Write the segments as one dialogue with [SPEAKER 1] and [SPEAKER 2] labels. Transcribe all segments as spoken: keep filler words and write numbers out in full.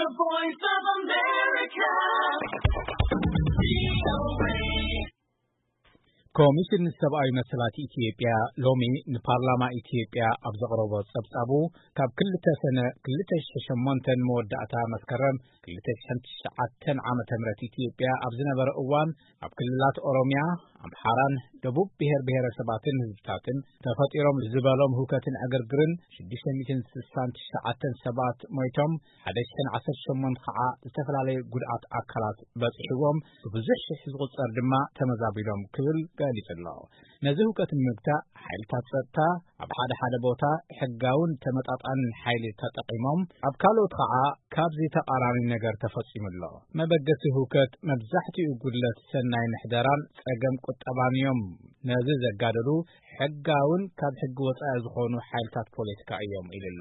[SPEAKER 1] Voice of America.
[SPEAKER 2] ኮሚሽን ሰብአዊ መሰላት ኢትዮጵያ ሎሚ ንፓርላማ ኢትዮጵያ አብዘቅረቦ ጸብጻቡ ካብ ክልተ ሰነ ክልተ ሽሕን ሸሞንተን መወዳእታ መስከረም ክልተ ሽሕን ትሽዓተን ዓመተ ምህረት ኢትዮጵያ ኣብዝነበረ እዋን ኣብ ክልላት ኦሮሚያ አምሓራን ደቡብ ብሔር ብሔረሰባትን ህዝብታትን ተፈጢሮም ዝበሎም ሁከትን አገርግርን ሽዱሽተ ሚእትን ስሳን ትሽዓተን ሰባት ሞይቶም ሓደ ሽሕን ዓሰርተ ሸሞንተ ከዓ ዝተፈላለዩ ጉድኣት አካላት በጽሕዎም ብዙሕ ሽሕ ዝቁጸር ድማ ተመዛቢሎም ክብል ገልጸሎ ነዚ ሁከትን ምግታእ ሓይልታት ጸጥታ ኣብ ሓደ ሓደ ቦታ ሕጋውን ተመጣጣንን ሓይሊ ተጠቂሞም ኣብ ካልኦት ከዓ ካብዚ ተቃራኒ ነገር ተፈጺሙሎ መበገሲ ሁከት መብዛሕትኡ ጉድለት ሰናይ ምሕደራን ጸገም ቁጠባንዮም ነዚ ዘጋደሉ ሕጋውን ካብ ሕጊ ወጻኢ ዝኾኑ ሓይልታት ፖለቲካ እዮም ኢሉሎ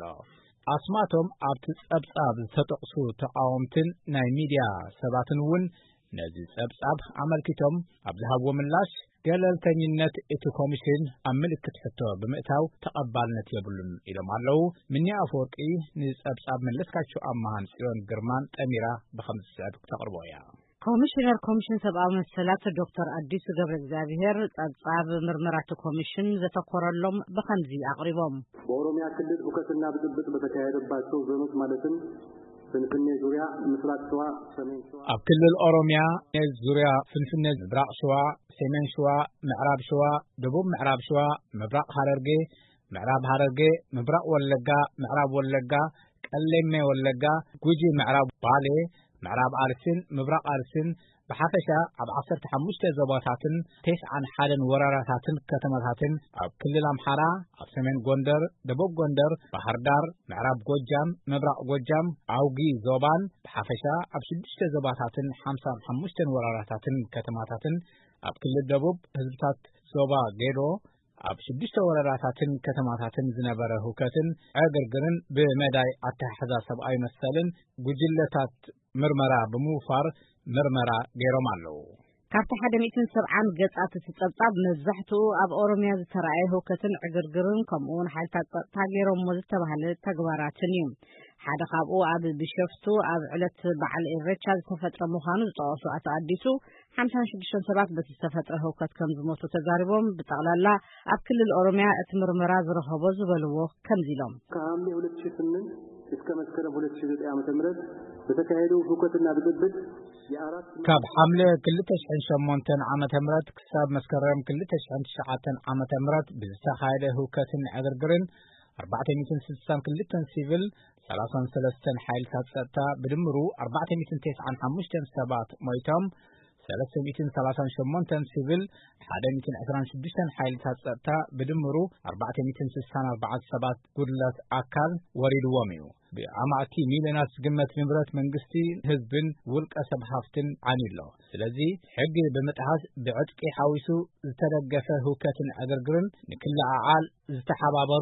[SPEAKER 2] ኣስማቶም ኣብቲ ጸብጻብ ዝተጠቕሱ ተቃወምትን ናይ ሚድያ ሰባትን እውን ነዚ ጸብጻብ ኣመልኪቶም ኣብ ዝሃብዎ ምላሽ ገለልተኝነት እቲ ኮሚሽን ኣብ ምልክት ሕቶ ብምእታው ተቐባልነት የብሉን ኢሎም ኣለው ምንያ አፈወርቂ ንጸብጻብ መለስካቸው ኣማሃን ጽዮን ግርማን ጠሚራ ብኸምዚ ሰዓት ተቕርቦያ
[SPEAKER 3] ኮሚሽነር ኮሚሽን ሰብአዊ መሰላት ዶክተር አዲሱ ገብረ እግዚአብሔር ጸብጻብ ምርመራቱ ኮሚሽን ዘተኮረሎም በኸምዚ አቅርቦም
[SPEAKER 4] በኦሮሚያ ክልል ሁከትና ብጥብጥ በተካሄደባቸው ዞኖች ማለትም ፍንፍኔ ዙሪያ ምስራቅ ሸዋ ሰሜን ሸዋ
[SPEAKER 2] ኣብ ክልል ኦሮሚያ ዙሪያ ፍንፍኔ ምብራቅ ሸዋ ሰሜን ሸዋ ምዕራብ ሸዋ ደቡብ ምዕራብ ሸዋ ምብራቅ ሐረርጌ ምዕራብ ሐረርጌ ምብራቅ ወለጋ ምዕራብ ወለጋ ቀሌሜ ወለጋ ጉጂ ምዕራብ ባሌ ምዕራብ አርሲን ምብራቅ አርሲን በሐፈሻ ኣብ ዓሰርተ ሓሙሽተ ዞባታትን ተስዓን ሓደን ወረራታትን ከተማታትን ኣብ ክልል አምሓራ ኣብ ሰሜን ጎንደር ደቡብ ጎንደር ባህር ዳር ምዕራብ ጎጃም ምብራቅ ጎጃም አውጊ ዞባን በሐፈሻ ኣብ ሽዱሽተ ዞባታትን ሓምሳን ሓሙሽተን ወረራታትን ከተማታትን ኣብ ክልል ደቡብ ህዝብታት ዞባ ጌዶ ኣብ ሽዱሽተ ወረራታትን ከተማታትን ዝነበረ ሁከትን አገርግርን ብመዳይ አተሓሕዛ ሰብአዊ መሰልን ጉጅለታት ምርመራ ብምውፋር ምርመራ ገይሮም ኣለው
[SPEAKER 3] ካብቲ ሓደ ሚእትን ሰብዓን ገጻት ጸብጻብ መብዛሕትኡ ኣብ ኦሮሚያ ዝተረኣየ ሁከትን ዕግርግርን ከምኡውን ሓይልታት ጸጥታ ገይሮምዎ ዝተባሃለ ተግባራትን እዩ ሓደ ካብኡ ኣብ ቢሾፍቱ ኣብ ዕለት በዓል ኢሬቻ ዝተፈጥረ ምዃኑ ዝጠቐሱ ኣቶ አዲሱ ሓምሳ ወሽዱሽተ ሰባት በቲ ዝተፈጥረ ሁከት ከም ዝሞቱ ተዛሪቦም ብጠቕላላ ኣብ ክልል ኦሮሚያ እቲ ምርመራ ዝረኸቦ ዝበልዎ ከምዚ ኢሎም
[SPEAKER 4] ከሐምሌ ሁለት ሺህ ስምንት እስከ መስከረም ሁለት ሺህ ዘጠኝ ዓመተ ምህረት በተካሄደው ሁከትና ብጥብጥ የአራት
[SPEAKER 2] ካብ ሐምሌ ክልተ ሽሕን ሸሞንተን ዓመተ ምህረት ክሳብ መስከረም ክልተ ሽሕን ትሽዓተን ዓመተ ምህረት ብዝተካሄደ ሁከትን ዕግርግርን ኣርባዕተ ሚእትን ስድሳን ክልተን ሲቪል ሰላሳን ሰለስተን ሓይልታት ጸጥታ ብድምሩ ኣርባዕተ ሚእትን ተስዓን ሓሙሽተን ሰባት ሞይቶም ሰለስተ ሚእትን ሰላሳን ሸሞንተን ሲቪል ሓደ ሚእትን ዕስራን ሽዱሽተን ሓይልታት ጸጥታ ብድምሩ ኣርባዕተ ሚእትን ስድሳን ኣርባዓተ ሰባት ጉድለት አካል ወሪድዎም እዩ ብኣማዕቲ ሚልዮናት ዝግመት ንብረት መንግስቲ ህዝብን ውልቀ ሰብ ሃፍትን ዓኒሎ ስለዚ ሕጊ ብምጥሓስ ብዕጥቂ ሓዊሱ ዝተደገፈ ሁከትን ዕግርግርን ንክልዓዓል ዝተሓባበሩ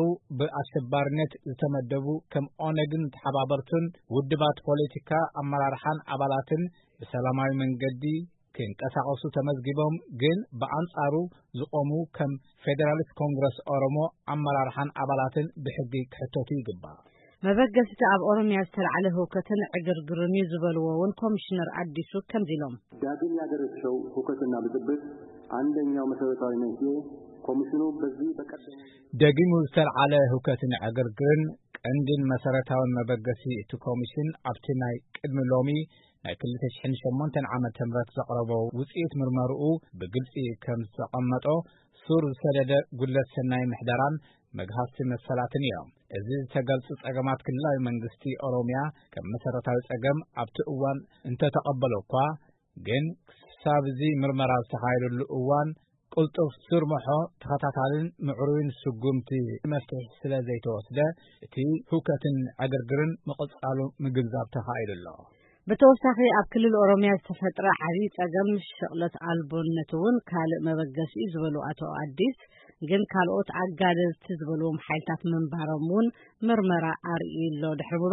[SPEAKER 2] ብኣሸባሪነት ዝተመደቡ ከም ኦነግን ተሓባበርትን ውድባት ፖለቲካ አመራርሓን አባላትን በሰላማዊ መንገዲ ክንቀሳቀሱ ተመዝጊቦም ግን በአንጻሩ ዝቆሙ ከም ፌደራሊስት ኮንግረስ ኦሮሞ አመራርሓን አባላትን ብሕጊ ክሕተቱ ይግባእ
[SPEAKER 3] መበገስቲ ኣብ ኦሮሚያ ዝተለዓለ ሁከትን ዕግርግርን ዝበልዎውን ኮሚሽነር አዲሱ ከምዚ ኢሎም
[SPEAKER 4] ዳግም ያገረሸው ሁከትና ብጥብጥ አንደኛው መሰረታዊ መንስኤ ኮሚሽኑ በዚህ በቀደም
[SPEAKER 2] ደግሙ ዝተለዓለ ሁከትን ዕግርግርን ቀንድን መሰረታውን መበገሲ እቲ ኮሚሽን ኣብቲ ናይ ቅድሚ ሎሚ ናይ ክልተ ሽሕን ሸሞንተን ዓመተ ምህረት ዘቕረቦ ውጽኢት ምርመርኡ ብግልጺ ከም ዝተቐመጦ ሱር ሰደደ ጉድለት ሰናይ ምሕደራን መግሃስቲ መሰላትን እዮም እዚ ዝተገልጹ ጸገማት ክልላዊ መንግስቲ ኦሮሚያ ከም መሰረታዊ ጸገም ኣብቲ እዋን እንተተቐበሎ እኳ ግን ክሳብ እዚ ምርመራ ዝተኻየደሉ እዋን ቁልጡፍ ስርመሖ ተኸታታልን ምዕሩይን ስጉምቲ መፍትሒ ስለ ዘይተወስደ እቲ ሁከትን ዕግርግርን መቕጻሉ ምግንዛብ ተኻይዱሎ
[SPEAKER 3] በተወሳኺ ኣብ ክልል ኦሮሚያ ዝተፈጥረ ዓብይ ጸገም ሽቕለት ኣልቦነት እውን ካልእ መበገሲ ዝበሉ ኣቶ አዲስ ግን ካልኦት አጋደልቲ ዝበልዎም ሓይልታት መንባሮም እውን ምርመራ ኣርኢሎ ድሕሪ ምባል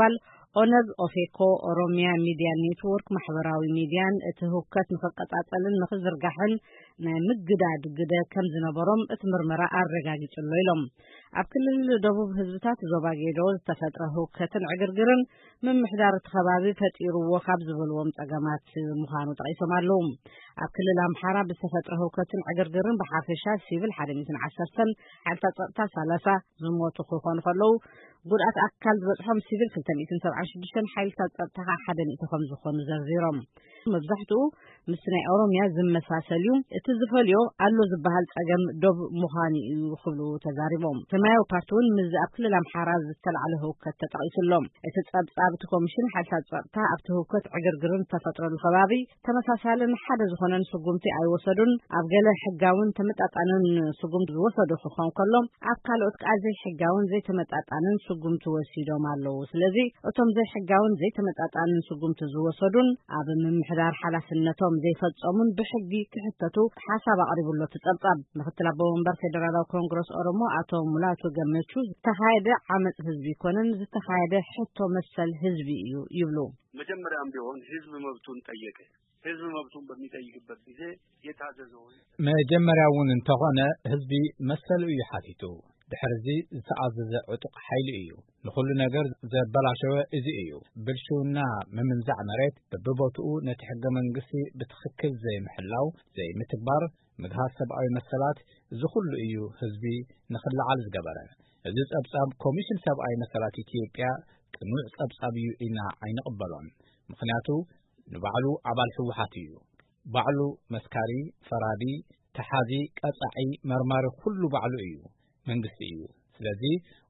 [SPEAKER 3] ኦነግ ኦፌኮ ኦሮሚያ ሚዲያ ኔትወርክ ማህበራዊ ሚዲያን እትሁከት ንፈቀጣጠልን ንኽዝርጋሕን ናይ ምግዳድ ግደ ከም ዝነበሮም እቲ ምርመራ አረጋጊጽሎ ኢሎም ኣብ ክልል ደቡብ ህዝብታት ዞባ ጌዶ ዝተፈጥረ ሁከትን ዕግርግርን ምምሕዳር ተኸባቢ ፈጢሩዎ ካብ ዝበልዎም ጸገማት ምዃኑ ጠቂሶም ኣለዉ ኣብ ክልል አምሓራ ብዝተፈጥረ ሁከትን ዕግርግርን ብሓፈሻ ሲቪል ሓደ ሚእቲ ዓሰርተን ሓልታ ጸጥታ ሰላሳ ዝሞቱ ክኾኑ ከለዉ ጉድኣት ኣካል ዝበጽሖም ሲቪል ክልተ ሚእቲ ሰብዓን ሽዱሽተ ሓይልታት ጸጥታ ሓደ ሚእቲ ከም ዝኾኑ ዘርዚሮም መብዛሕትኡ ምስ ናይ ኦሮሚያ ዝመሳሰል እዩ እቲ ዝፈልዮ ኣሎ ዝበሃል ጸገም ዶብ ምዃኑ እዩ ክብሉ ተዛሪቦም ሰማያዊ ፓርቲ እውን ምዝ ኣብ ክልል አምሓራ ዝተልዓለ ሁከት ተጠቂሱሎም እቲ ጸብጻብ እቲ ኮሚሽን ሓይልታት ጸጥታ ኣብቲ ሁከት ዕግርግርን ተፈጥረሉ ከባቢ ተመሳሳልን ሓደ ዝኾነን ስጉምቲ ኣይወሰዱን ኣብ ገለ ሕጋውን ተመጣጣንን ስጉምቲ ዝወሰዱ ክኾን ከሎም ኣብ ካልኦት ከዓ ዘይሕጋውን ዘይተመጣጣንን ስጉምቲ ወሲዶም ኣለዉ ስለዚ እቶም ዘይሕጋውን ዘይተመጣጣንን ስጉምቲ ዝወሰዱን ኣብ ምምሕዳር ሓላፍነቶም ዘይፈጸሙን ብሕጊ ክሕተቱ ሓሳብ አቅሪቡሎ ተጸብጻብ ምክትል አቦ ወንበር ፌደራላዊ ኮንግረስ ኦሮሞ አቶ ሙላቱ ገመቹ ዝተኻየደ ዓመጽ ህዝቢ ኮነን ዝተኻየደ ሕቶ መሰል ህዝቢ እዩ ይብሉ
[SPEAKER 5] መጀመሪያም ቢሆን ህዝብ መብቱን ጠየቀ ህዝብ መብቱን በሚጠይቅበት ጊዜ የታዘዘው
[SPEAKER 2] መጀመሪያውን እንተሆነ ህዝቢ መሰል እዩ ሓቲቱ ድሕርዚ ዝተኣዘዘ ዕጡቕ ሓይሊ እዩ ንኹሉ ነገር ዘበላሸወ እዚ እዩ ብልሹና ምምንዛዕ መሬት በቦትኡ ነቲ ሕገ መንግስቲ ብትኽክል ዘይምሕላው ዘይምትግባር ምግሃር ሰብኣዊ መሰላት ዝኹሉ እዩ ህዝቢ ንኽላዓል ዝገበረ እዚ ጸብጻብ ኮሚሽን ሰብኣዊ መሰላት ኢትዮጵያ ቅኑዕ ጸብጻብ እዩ ኢና ኣይንቕበሎን ምክንያቱ ንባዕሉ ኣባል ሕወሓት እዩ ባዕሉ መስካሪ ፈራዲ ተሓዚ ቀጻዒ መርማሪ ኩሉ ባዕሉ እዩ መንግስቲ እዩ ስለዚ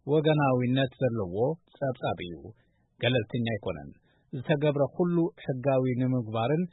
[SPEAKER 2] ወገናዊነት ዘለዎ ጸብጻብ እዩ ገለልተኛ አይኮነን ዝተገብረ ኩሉ ሕጋዊ ንምግባርን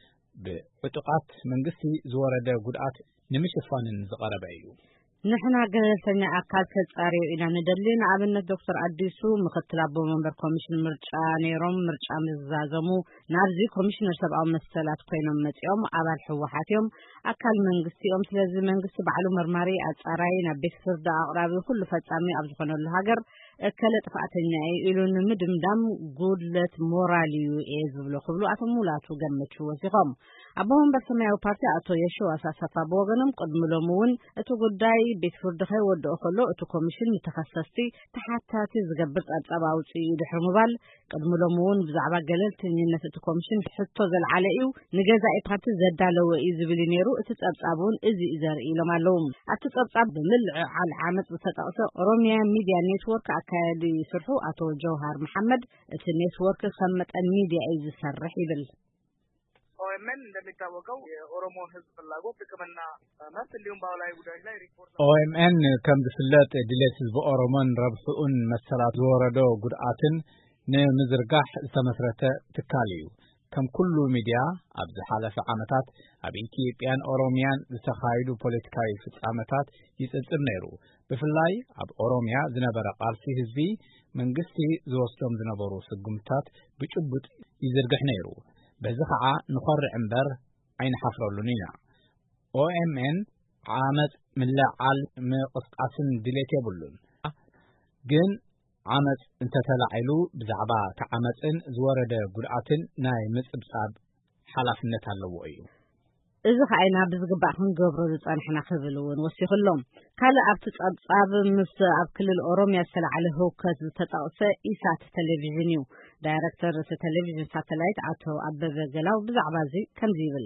[SPEAKER 2] ብዕጡቃት መንግስቲ ዝወረደ ጉድኣት ንምሽፋንን ዝቀረበ እዩ
[SPEAKER 3] ንሕና ገለልተኛ አካል ከጻሪዮ ኢና ንደሊ ንኣብነት ዶክተር አዲሱ ምክትል አቦ መንበር ኮሚሽን ምርጫ ነይሮም ምርጫ ምዛዘሙ ናብዚ ኮሚሽነር ሰብኣዊ መሰላት ኮይኖም መጽኦም ኣባል ሕወሓት እዮም ኣካል መንግስቲ እዮም ስለዚ መንግስቲ ባዕሉ መርማሪ ኣጻራይ ናብ ቤት ፍርዲ ኣቅራቢ ኩሉ ፈጻሚ ኣብ ዝኾነሉ ሃገር እከለ ጥፋተኛ ኢሉ ንምድምዳም ጉድለት ሞራል እዩ እየ ዝብሎ ክብሉ ኣቶ ሙላቱ ገመቹ ወሲኾም አቦ ወንበር ሰማያዊ ፓርቲ አቶ የሽዋስ አሰፋ በወገኖም ቅድምሎም እውን እቲ ጉዳይ ቤት ፍርዲ ከይወድኦ ከሎ እቲ ኮሚሽን ተኸሰስቲ ተሓታቲ ዝገብር ጸብጻብ ኣውፅኡ ድሕሪ ምባል ቅድምሎም እውን ብዛዕባ ገለልተኝነት እቲ ኮሚሽን ሕቶ ዘልዓለ እዩ ንገዛኢ ፓርቲ ዘዳለወ እዩ ዝብል ነይሩ እቲ ጸብጻብ እውን እዚ ዘርኢ ኢሎም ኣለዉ እቲ ጸብጻብ ብምልዕዓል ዓመጽ ዝተጠቕሰ ኦሮሚያ ሚዲያ ኔትወርክ አካያዲ ስርሑ አቶ ጀውሃር መሐመድ እቲ ኔትወርክ ከም መጠን ሚዲያ እዩ ዝሰርሕ ይብል
[SPEAKER 6] ኦኤምኤን እንደሚታወቀው የኦሮሞ ህዝብ ፍላጎት ጥቅምና መብት እንዲሁም ባህላዊ ጉዳዮች ላይ ሪፖርት
[SPEAKER 2] ኦኤምኤን ከም ዝፍለጥ ድሌት ህዝቢ ኦሮሞን ረብሑን መሰላት ዝወረዶ ጉድኣትን ንምዝርጋሕ ዝተመስረተ ትካል እዩ ከም ኩሉ ሚዲያ ኣብ ዝሓለፈ ዓመታት ኣብ ኢትዮጵያን ኦሮሚያን ዝተኻየዱ ፖለቲካዊ ፍጻመታት ይጽጽር ነይሩ ብፍላይ ኣብ ኦሮሚያ ዝነበረ ቃልሲ ህዝቢ መንግስቲ ዝወስዶም ዝነበሩ ስጉምታት ብጭቡጥ ይዝርግሕ ነይሩ በዚ ከዓ ንኾርዕ እምበር ኣይንሓፍረሉን ኢና ኦኤምኤን ዓመጽ ምልዓል ምቕስቃስን ድሌት የብሉን ግን ዓመጽ እንተተላዒሉ ብዛዕባ ተዓመጽን ዝወረደ ጉድኣትን ናይ ምጽብጻብ ሓላፍነት ኣለዎ እዩ
[SPEAKER 3] እዚ ኸዓይና ብዝግባእ ክንገብሮ ዝጸንሕና ክብል እውን ወሲኹሎም ካልእ ኣብቲ ጸብጻብ ምስ ኣብ ክልል ኦሮሚያ ዝተልዓለ ሁከት ዝተጠቕሰ ኢሳት ቴሌቪዥን እዩ ዳይሬክተር እቲ ቴሌቪዥን ሳተላይት አቶ አበበ ገላው ብዛዕባ እዚ ከምዚ ይብል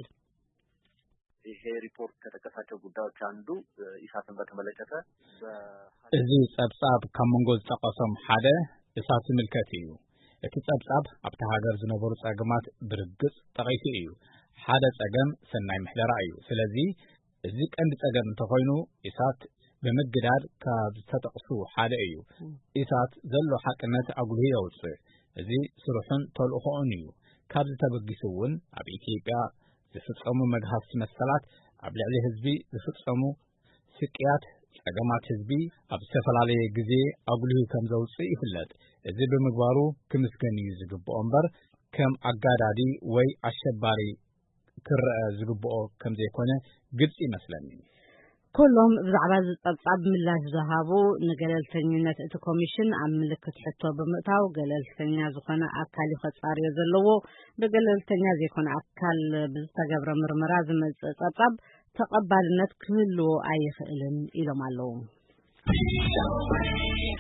[SPEAKER 5] ይሄ ሪፖርት ከተጠቀሳቸው ጉዳዮች አንዱ ኢሳትን በተመለከተ
[SPEAKER 2] እዚ ጸብጻብ ካብ መንጎ ዝጠቐሶም ሓደ ኢሳት ምልከት እዩ እቲ ጸብጻብ ኣብቲ ሃገር ዝነበሩ ጸገማት ብርግጽ ጠቒሱ እዩ ሓደ ጸገም ሰናይ ምሕደራ እዩ ስለዚ እዚ ቀንዲ ጸገም እንተኾይኑ ኢሳት ብምግዳድ ካብ ዝተጠቕሱ ሓደ እዩ ኢሳት ዘሎ ሓቅነት ኣጉልሁ የውፅእ እዚ ስሩሕን ተልእኾኡን እዩ ካብ ዝተበጊሱ እውን ኣብ ኢትዮጵያ ዝፍጸሙ መግሃስ መሰላት ኣብ ልዕሊ ህዝቢ ዝፍጸሙ ስቅያት ጸገማት ህዝቢ ኣብ ዝተፈላለየ ግዜ ኣጉልሁ ከም ዘውፅእ ይፍለጥ እዚ ብምግባሩ ክምስገን እዩ ዝግብኦ እምበር ከም ኣጋዳዲ ወይ ኣሸባሪ ክርአ ዝግብኦ ከም ዘይኮነ ግልጽ ይመስለኒ
[SPEAKER 3] كلهم بزعبة الطبطاب من الله ذهبوا نجلل ثنينة الكوميشن عم ملكة حتى بمتاو جلل ثنيا زخنا أكل خسار يزلوا بجلل ثنيا زيكون أكل بزتجبر مرمراز من الطبطاب تقبل الناس كله أي خيل إلى معلوم